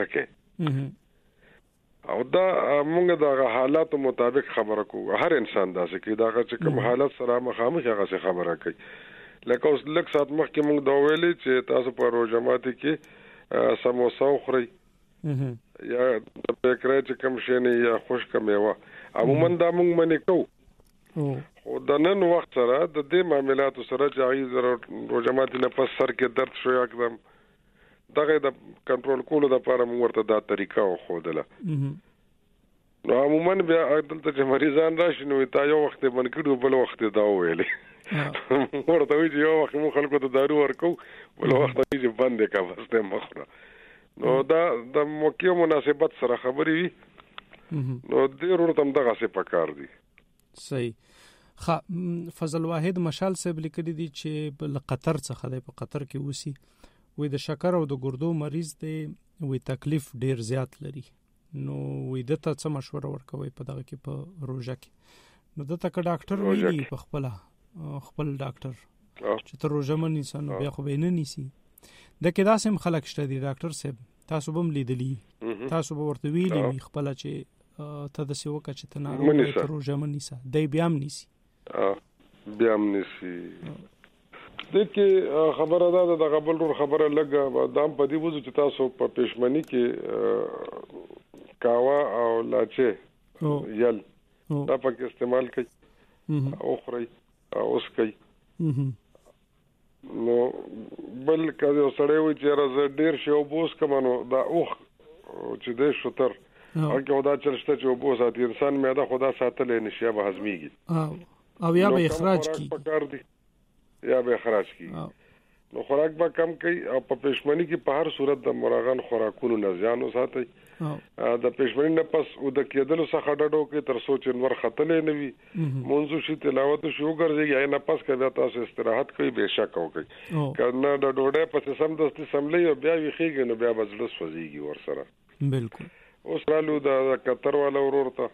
ټکې او دا موږ د هغه حالاتو مطابق خبره کوو هر انسان داسې کوي د هغه چې کوم حالت سره مخامخ هغسې خبره کوي لکه اوس لږ ساعت مخکې موږ دا ویلې چې تاسو په روژه ماتي کې سموسه وخورئ یا د بیکرۍ چې کوم شی نه یا خشکه میوه عموما دا موږ منې کوو خو د نن وخت سره د دې معاملاتو سره چې هغې روژه ماتي نه پس سر کې درد شو یکدم دغه د کنټرول کولو دپاره موږ ورته دا طریقه وښودله نو عموما بیا دلته چې مریضان راشي نو تا یو وخت یې بند کړي بل وخت یې دا وویلې ورته وایي چې یو وخت موږ خلکو ته دارو ورکوو بل وخت وایي چې بند یې کړه بس دی مه خوره نو دا د موقع مناسبت سره خبرې وي نو دې ورته هم دغسې پکار دي صحیح فضل واحد مشال صاحب لیکلي دي چې له قطر څخه دی په قطر کې اوسي وې د شکر او د ګردو مریض دی وې تکلیف ډیر زیات لري نو وې دته څه مشوره ورکوي په دغه کې په روژه کې نو دته که ډاکټر ویلي په خپل ډاکټر چې تر روژه مه نیسه نو بیا خو به یې نه نیسي د کې داسې هم خلک شته دي ډاکټر صاحب تاسو به هم لیدلي تاسو به ورته ویلي وي خپله چې ته داسې وکړه چې ته ناروغ تر روژه مه نیسه دی بیا هم نیسي بیا هم نیسي دې کې خبره دا ده دغه بل ډول خبره لږه دا هم په دې وځو چې تاسو په پېشمني کې کاوه او لاچې یل دا پکې استعمال کوي او خورئ او وڅکئ نو بل که یو سړی وایي چې یاره زه ډېر شی اوبه وڅکم نو دا اوښ چې دی شوتر هغه کې خو دا چل شته چې اوبه وساتي انسان معده خو دا ساتلی نه شي یا به هضمېږي او یا به اخراج کړي پکار دي یا به اخراج کړي نو خوراک به کم کوي او په پېشمني کې په هر صورت د مراغن خوراکونو نه ځان وساتئ د پېشمني نه پس اوده کېدلو څخه ډډه وکړئ تر څو چې نور ختلی نه وي مونځ وشي تلاوت وشي وګرځېږي یا نه پس که بیا تاسو استراحت کوئ بېشکه وکړئ که نه د ډوډۍ پسې سمدستي سملئ او بیا ویښېږي نو بیا به زړه سوځېږي ورسره بالکل اوس رالو د قطر والا ورور ته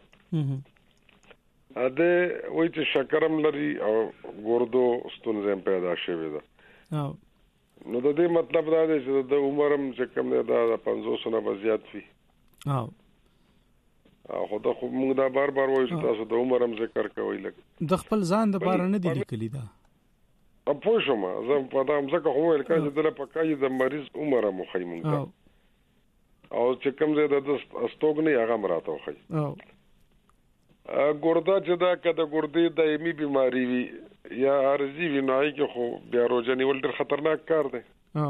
ده وایي چې شکر هم لري او ګردو ستونزه هم پیدا شوې ده نو د دې مطلب دا دی چې د عمر هم چې کوم دی دا د 50 نه به زیات وي خو دا خو موږ دا بار بار وایو چې تاسو د عمر هم ذکر کوئ لږ د خپل ځان دپاره نه دي لیکلي دا پوه شوم زه په دا ځکه خو ویل کړه چې دله پکایي د مریض عمر هم وښیي موږ ته او چې کوم ځای د استوګنې هغه هم راته وښیي ګرده چې دا که د ګردې دایمي بیماری وي یا عارضي وي نو هغې کې خو بیا روژه نیول ډېر خطرناک کار دی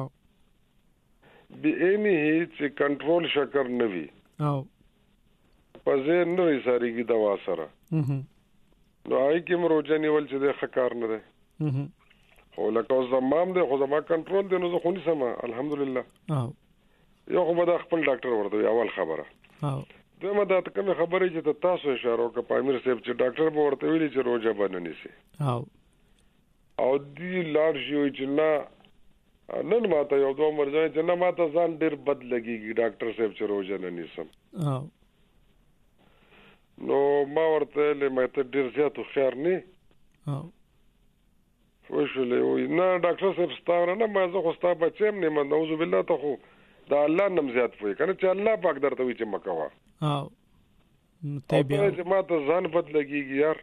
بېعینې چې کنټرول شکر نه وي په ذهن نه ایسارېږي دوا سره نو هغې کې هم روژه نیول چې دی ښه کار نه دی خو لکه زمام دی خو زما کنټرول دی نو زه خو نسم الحمدلله. یو خو به دا خپل ډاکټر ورته اول خبره دویمه دا کومه خبره چې تاسو اشاره وکړه پامیر صاحب چې ډاکټر به ورته ویلي چې روزه باندې نیسي او دی لار شي چې نه نن ماته یو دوه مرزه چې نه ماته ځان ډیر بد لګيږي ډاکټر صاحب چې روزه نه نیسم نو ما ورته له مته ډیر زیات خيار نه فوشلې نه ډاکټر صاحب ستاره نه ما زه خو ستا بچم نه منوز بالله ته خو دا الله نم زیات وي کنه چې الله پاک درته وي چې مکوا ته بیا چې ما ته ځان بد لګيږي یار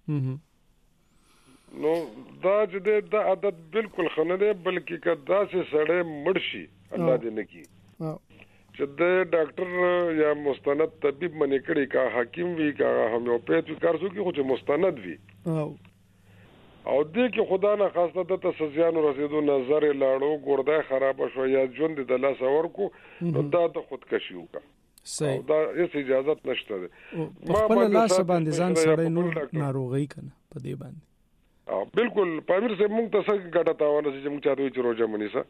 نو دا چې دا عادت بالکل خنه ده بلکې کدا چې سړی مرشي الله دې نه کی چې د ډاکټر یا مستند طبيب منې کړي کا حکیم وی کا هومیوپیت وی کارسو کې خو چې مستند وی او دې کې خدا نه خاصه د تسزیانو رسیدو نظر لاړو ګردای خراب شو یا ژوند د لاس ورکو نو دا د خودکشي وکړه صحیح دا هیڅ اجازه نشته ما په لاس باندې ځان سره نور ناروغي کنه په دې باندې بالکل پامیر سے مونږ ته څنګه ګټه تاوان چې مونږ چاته چې روزه منیسا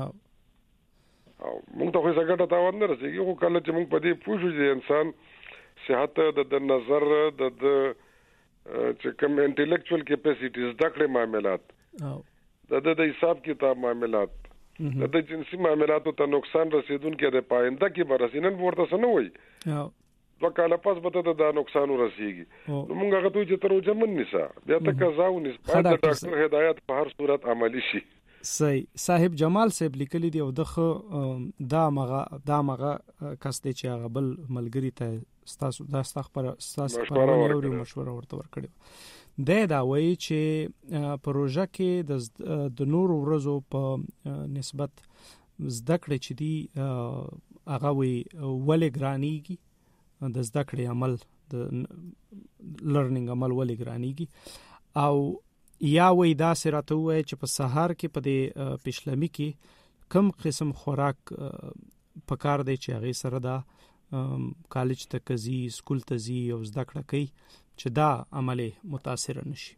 مونږ ته څه ګټه تاوان نه رسېږي خو کله چې مونږ په دې پوښو چې انسان صحت د نظر د چې کوم انټلیکچوال کیپاسټیز دکړې معاملات د حساب کتاب معاملات د جنسي معاملاتو ته نقصان رسیدونکو د پاینده کې برسینن ورته سن وای دوه کاله پس به دا نقصان ورسیږي نو موږ هغه ته چې تر اوسه من نسا بیا ته قضاو نسبت د ډاکټر هدایت په هر صورت عملی شي. صحیح صاحب جمال صاحب لیکلی دی او دغه دا مغه کس دی چې هغه بل ملګری ته ستاسو خبرونه مشوره ورته ورکړي دا وایي چې پروژه کې د نور ورځو په نسبت زده کړې چې دی هغه وی ولې ګرانیږي د زده کړې عمل د لرنینګ عمل ولې ګرانیږي او یا وای دا سره ته وای چې په سحر کې په دې پښلمی کې کم قسم خوراک پکار دی چې هغه سره دا کالج ته کزي سکول ته زی او زده کړه کوي چې دا عمله متاثر نشي.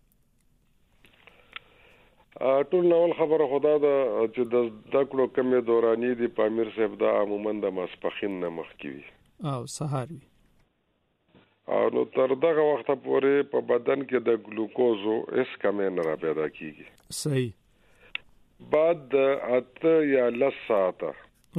ټول نو خبره خدا دا چې د زده کړو کمې دوراني دی پامیر صاحب دا عموما د ماسپخین نه مخ کیوي او سحر وي نو تر دغه وخت پورې په بدن کې د ګلوکوزو اس کمې نه را پیدا کیږي. صحیح بعد اته یا لس ساعته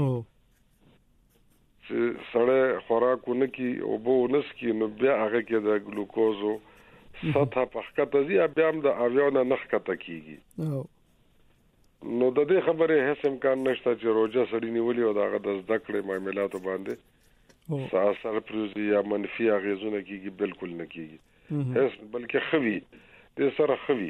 چې سړی خوراکونه کی او بونس کی نو بیا هغه کې د ګلوکوزو سطح په ښکته زی بیا هم د اویونه نخ کته کیږي نو د دې خبرې هیڅ امکان نشته چې روزه سړی نیولې او دغه د زده کړې معاملاتو باندې اثر پروزي یا منفي اغیزونه کیږي بالکل نه کیږي هیڅ بلکې خوي د سره خوي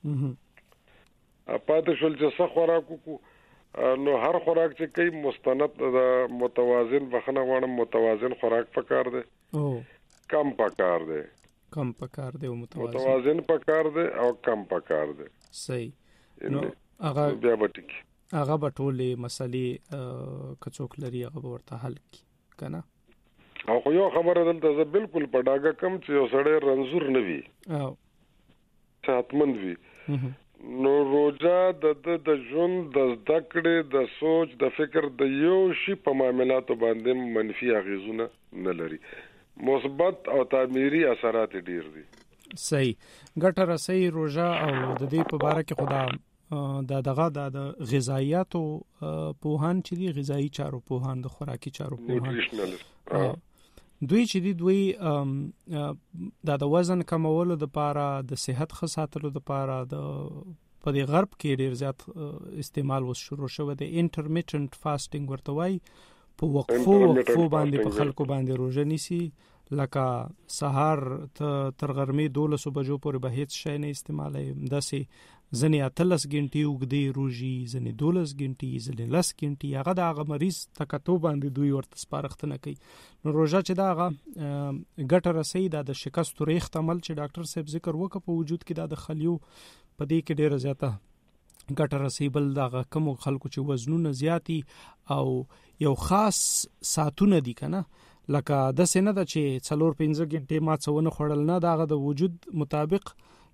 پاتې شول چې څه خوراک کو نو هر خوراک چې کوي مستند د متوازن بخنه غواړم متوازن خوراک پکار دی کم پکار دی او متوازن پکار دی او کم پکار دی. صحیح نو هغه بیا بټکی هغه بټولې مسلې کڅوک لري هغه ورته حل کی کنه او خو یو خبره دلته زه بالکل په ډاګه کم چې یو سړی رنځور نه وي او صحتمند وي نو روزه د ژوند د زده کړې د سوچ د فکر د یو شی په معاملاتو باندې منفي اغیزونه نه لري مثبت او تعمیري اثرات ډیر دي. صحیح ګټه رسي روزه او د دې په اړه کې خدا دغه د غذایاتو پوهان چې دي غذایی چارو پوهان د خوراکي چارو پوهان دوی چې دوی د وزن کمولو لپاره د صحت ښه ساتلو لپاره د په دې غرب کې ډیر زیات استعمال وس شروع شوه د انټرمیټنټ فاستینګ ورته وای په وقفو باندې په خلکو باندې روزه نیسي لکه سحر تر غرمې 12 بجو پورې به هیڅ شی نه استعمالي داسې ځنې 13 غنټې وګدي روزي ځنې 12 غنټې ځنې 10 غنټې هغه د هغه مریض تکتو باندې دوی ورته سپارښتنه کوي نو روزه چې دا هغه ګټه رسي د شکست ریښت عمل چې ډاکټر صاحب ذکر وکړ په وجود کې د خلیو په دې کې ډیره زیاته ګټه رسي بل د کم خلکو چې وزنونه زیاتی او یو خاص ساتونه دي کنه لکه د سینه د چې 4-5 غنټې ما څونه خړل نه دغه د وجود مطابق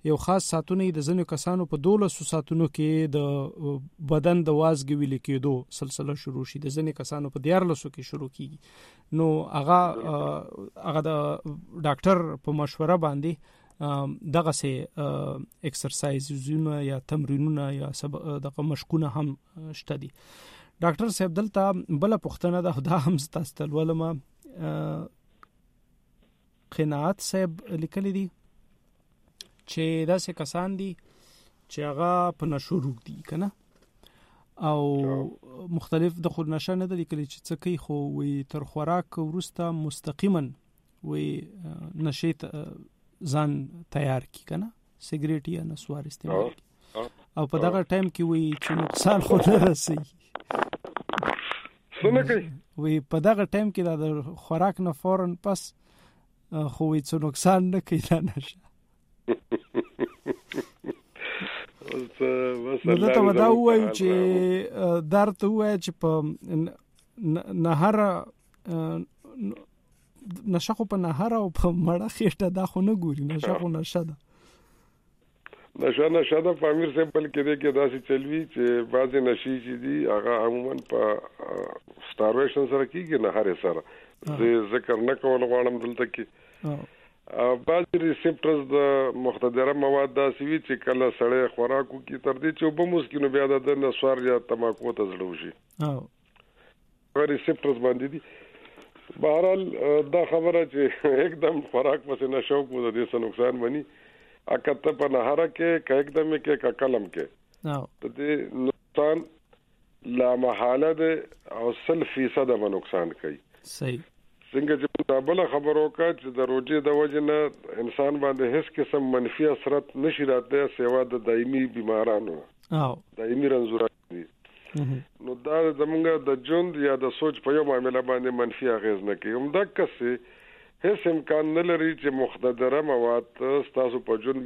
یو خاص ساتونه د ځینو کسانو په 12 ساتونو کې د بدن د وازګې ویل کېدو سلسله شروع شي، د ځینو کسانو په 14 کې شروع کیږي. نو هغه د ډاکټر په مشوره باندې دغه سه ایکسرسایزونه یا تمرینونه یا دغه مشقونه هم شته دي. ډاکټر صاحب دلته بل پوښتنه ده هم تاسو ته ولما قناعت صاحب لیکلي دي چې دا سه کسان دي چې هغه په نشو روغ دي کنه او مختلف د خود نشه نه دي لیکلي چې څه کوي خو وي تر خوراک ورسته مستقیما وي نشیت ځان تیار کی کنه سیګریټ یا نسوار استعمال کی او په دغه ټایم کې وي چې نقصان خو نه رسي څنګه کوي وي په دغه ټایم کې د خوراک نه فورن پس خو وي چې نقصان نه کوي دا نشه نو ته ودا وایي چې درته وایي چې په نهر نشه خو په نهر او په مړه خېټه دا خو نه ګوري، نشه خو نشه ده. نشه ده په امیر سیمپل کې داسې چلوي چې بعضې نشي چې دي هغه عموما په سټارویشن سره کېږي، نهر سره زه ذکر نه کول غواړم دلته کې. بعضې ریسپټرز د مخدره مواد داسې وي چې کله سړی خوراک وکړي تر دې چې اوبه موسکي نو بیا د نسوار یا تماکو ته زړه وشي، هغه ریسپټرز باندې دي. بهرحال دا خبره چې एकदम خوراک پسې نشو کو د دې څه نقصان بني اکته په نهره کې که एकदम کې کا کلم کې ته دې نقصان لا محاله ده او 100% به نقصان کوي. صحیح څنګه چې متابله خبرو کا چې د روزي د وجنه انسان باندې هیڅ قسم منفي اثرات نشي راته سیوا د دایمي بیمارانو دایمي رنځورات دي. نو دا زمونږ د ژوند یا د سوچ په یو معاملې باندې منفي اغیز نه کوي. همدا کسه هیڅ امکان نه لري چې مخدره مواد تاسو په ژوند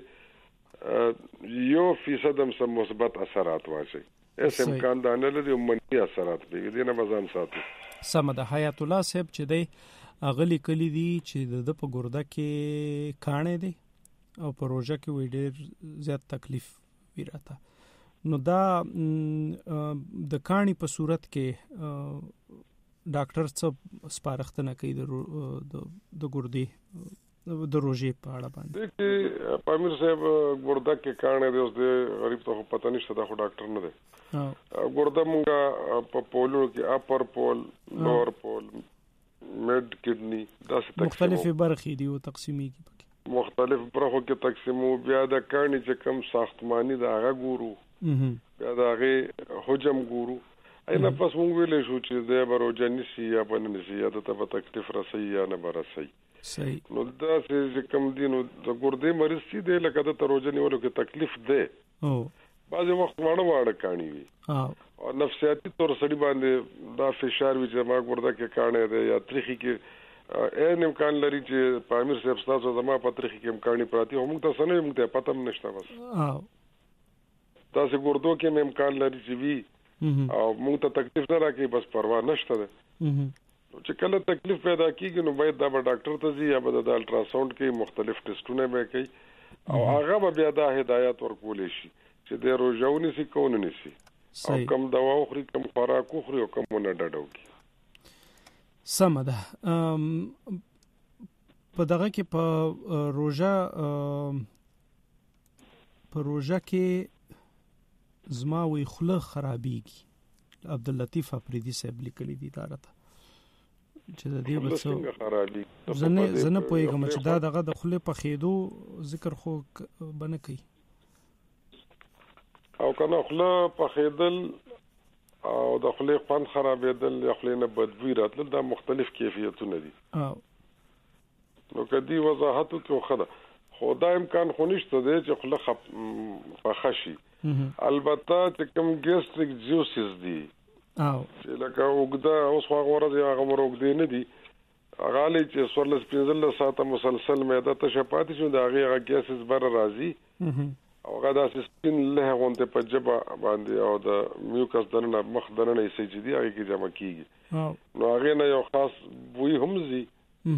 باندې 1% هم سم مثبت اثرات واچي، هیڅ امکان دا نه لري منفي اثرات به دې نه مزان ساتي. سمده حیات الله صاحب چې دی اغلی کلی دي چې د په ګرده کې کانه دي او په روزه کې وی ډیر زیات تکلیف ویراته. نو دا د کانی په صورت کې ډاکټر څه سپارښتنه کوي د ګردې د روزي په اړه باندې؟ دغه پامیر صاحب ګرده کې کانه دی، اوس د غریب ته پته نشته دا خو ډاکټر نه دی. ګرده مونږه په پولو کې اپر پول، لور پول، میډ کډنی داسې مختلفې برخې دي او تقسیمي کې مختلف برخو کې تقسیمو. بیا د کانی چې کم ساختمانی دا هغه ګورو، بیا دا هغه حجم ګورو. اینا پس مونږ ویلې شو چې د بروجنی سی یا بننسی یا د تب تکلیف رسي یا نه برسي. صحیح. نو دا چې کم دي نو د ګردې مریض سي دی لکه د تروجنی ولو کې تکلیف ده بعضې وخت واړه کاڼي وي او نفسیاتي طور سړي باندې دا فشار وي چې ما ګرده کې کاڼی دی یا تریخي کې این امکان لري چې په امیر صاحب ستاسو زما په تریخي کې امکاني پراتی خو موږ ته څه نه وي موږ ته پته هم نشته بس داسې ګردو کې مې امکان لري چې وي او موږ ته تکلیف نه راکوي بس پروا نشته ده. چې کله تکلیف پیدا کیږي نو باید دا به ډاکټر ته ځي یا به د الټراساوند کې مختلف ټیسټونه به کوي او هغه به بیا دا هدایت ورکولی شي چې د روژه ونیسي که ونه نیسي او کم دوا وخوري کم خوراک وخوري او کم ونه ډډه وکړي. سمه ده. په دغه کې په روژه کې زما وی خوله خرابېږي. عبداللطیف افریدي صاحب لیکلي دي دا راته چې د دې بڅو زنه پوهېږم چې دا دغه د خولې پخېدو ذکر خو بنه کوي او کنه خوله پخېدل او د خولې خوند خرابېدل یا خولې نه بدبوی راتلل دا مختلف کیفیتونه دي. نو که دې وضاحت وکړو ښه ده خو دا امکان خو نشته دی چې خوله پخه شي. البته چې کوم ګیسټریک جوسز دي چې لکه اوږده اوس خو هغه ورځې هغه مر اوږدې نه دي هغه هلې چې 14-15 ساعته مسلسل معده تشه پاتې شي د هغې هغه ګیسز بره راځي او هغه داسې سپین لهه غوندې په ژبه باندې او د میوکس دننه مخ دننه حصې چې دي هغې کې جمع کېږي نو هغې نه یو خاص بوی هم ځي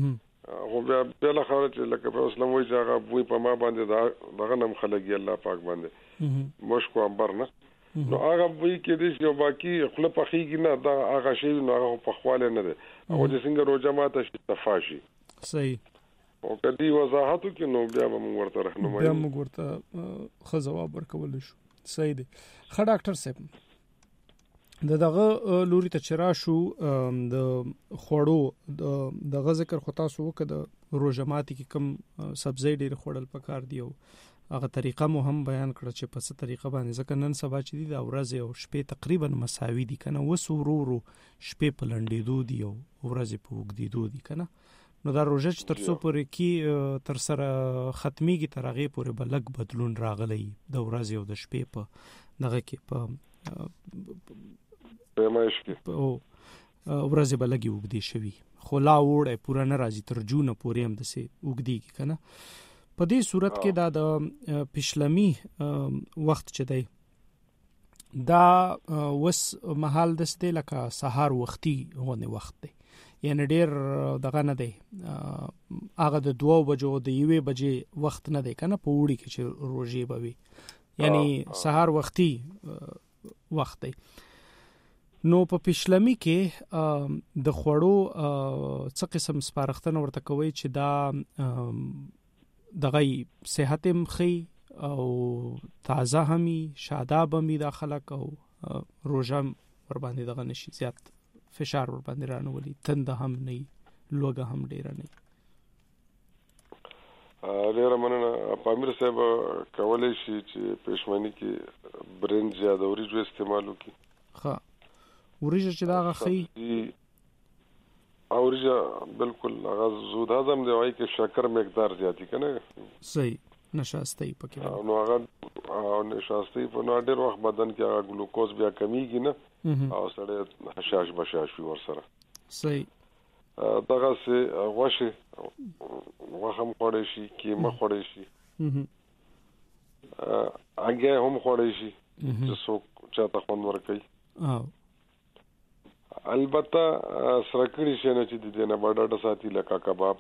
خو بیا له خبره چې لکه په اسلام وایي چې هغه وایي په ما باندې دغه نم خلګي الله پاک باندې مشکو انبر نه نو هغه وایي کې دې یو باقي خپل پخېږي نه دا هغه شی نو هغه په خواله نه ده او چې څنګه روزه ماته شي صفاشي صحیح او کدي وضاحت کې نو بیا موږ ورته راهنمایي بیا موږ ورته خو جواب ورکول شو صحیح دی ښه ډاکټر صاحب دغه لوري ته چرآ شو د خوړو د ذکر خو تاسو وکړه روزه ماتي کې کم سبزی ډیر خوړل پکار دی او هغه طریقه مو هم بیان کړ چې په څه طریقه باندې ځکه نن سبا چې دی د ورځې او شپې تقریبا مساوي دي کنه وسورو شپې په لنډېدو دي او ورځې په وګدېدو دي کنه نو دا روزه چې تر څو پورې کې تر سره ختميږي تر هغه پورې بلګ بدلون راغلی د ورځې او د شپې په دغه کې په پېمایش کې او ورځې بلګي وګدي شوی خو لا وړه پورا نه راځي تر جون پورې هم د سي وګدي کنه په دې صورت کې دا د پښلمي وخت چې دی دا وس محل د ستې لکه سحر وختي غونې وخت دی یعنی ډیر دغه نه دی هغه د 2 بجو د 1 بجې وخت نه دی کنه په وړي کې چې روزي بوي یعنی سحر وختي وخت دی نو په پښلمي کې د خوړو څه قسم سپارښتنه ورته کوي چې دا دغه صحت مخي او تازه همي شاداب همي داخله کو روزه ور باندې دغه نشي زیات فشار ور باندې رانولي تند هم نه لوګه هم ډیر نه ډیر مننه پامیر صاحب کولای شي چې پښمنی کې برنج یا د وریجو استعمال وکړي ها وریجه چې دا غخي اورجه بالکل هغه زود هضم دی وای کې شکر مقدار زیاتی کنه صحیح نشاستي پکې نو هغه نشاستي په نو ډېر وخت بدن کې هغه ګلوکوز بیا کمیږي نه او سره حشاش بشاش ور سره صحیح دغه سه واشه وهم خوړې شي کیمه خوړې شي هغه هم خوړې شي چې څوک چاته خوند ورکړي البته سرکړی شنه چې د دینه باډه ساتي لکه کباب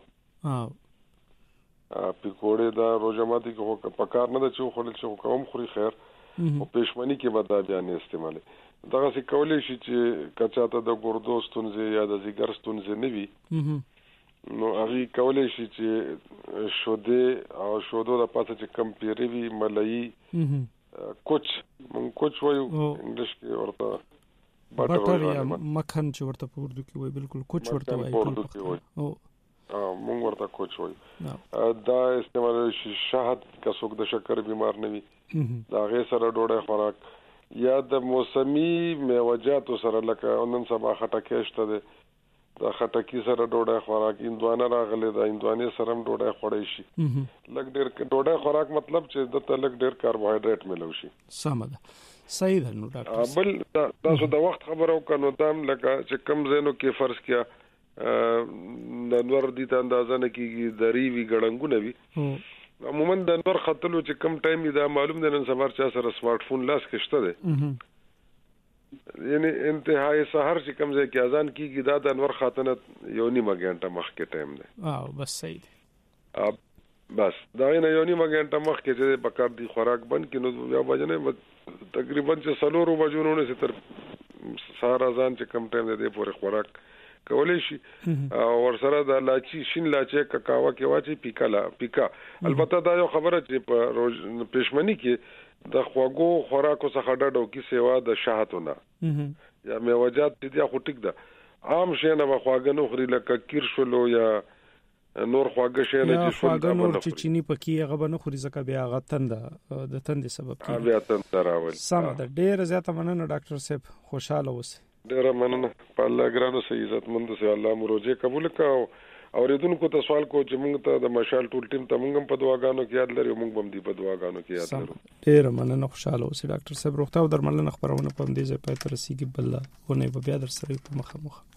پکوړې دا روزه ماتي کې پکار نه د چې خورل چې کوم خوري خیر او پښمنی کې به دا بیان استعمال دغه څه کولای شي چې کچاته د ګردو ستونزې یا د زیګر ستونزې نه وي نو هغه کولای شي چې شوده او شودو د پاتې چې کم پیری وي ملایي کوچ وایو انګلیش کې ورته بټر یا مکھن چې ورته په اردو کې وایي بالکل کوچ ورته وایي او مونږ ورته کوچ وایي دا استعمال شي شهد کا څوک د شکر بیمار نه وي دا غي سره ډوډۍ خوراک یا د موسمي میوه‌جاتو سره لکه نن سبا خټکی شته ده دا خټکی سره ډوډۍ خوراک اندوانه راغله دا اندوانه سره هم ډوډۍ خوړی شي لکه ډېر ډوډۍ خوراک مطلب چې د تلک ډېر کاربوهایډریټ ملو شي سم ده صحیح ده نو ډاکټر بل تاسو د وخت خبرو کنو تام لکه چې کم زینو کې فرض کیا د نور دي ته اندازه نه کیږي دری وی ګړنګونه وی عموما د نور خطلو چې کم ټایم دا معلوم دی نن سبا چې سره سمارټ فون لاس کې شته دی یعنی انتهای سحر چې کم ځای کې اذان کیږي دا د نور خاطنه یو نیمه غنټه مخکې ټایم دی بس صحیح دی بس دا نه یو نیمه غنټه مخکې چې بکار دی خوراک بند کینو یا بجنه تقریبا چې سلورو بجونو نه تر سحر اذان چې کم ټایم دی پورې خوراک کولای شي او ورسره د لاچی شین لاچی کاکاوا کې واچي پیکا البته دا یو خبره چې په روز پښمنی کې د خواګو خوراکو څخه ډډو کې سیوا د شاهتونه یا میوه‌جات دي خو ټیک ده عام شي نه خواګنو خوري لکه کیر شلو یا نور خواګه شي نه چې خواګه نور چې چینی پکې هغه بنه خوري ځکه بیا هغه د تند سبب کیږي بیا تند راول سم ده ډیر زیاته مننه ډاکټر صاحب خوشاله اوسئ ډیر مننه په الله ګرانو سي عزت مند سي الله مروجه قبول کاو اوریدونکو ته سوال کو چې موږ ته د مشال ټول ټیم ته موږ په دعاګانو کې یاد لري موږ هم دې په دعاګانو کې یاد لرو ډیر مننه خوشاله اوسئ ډاکټر صاحب روغتیا او درملنه خبرونه په دې ځای پاتې رسیدي بل ونه بیا در سره په مخه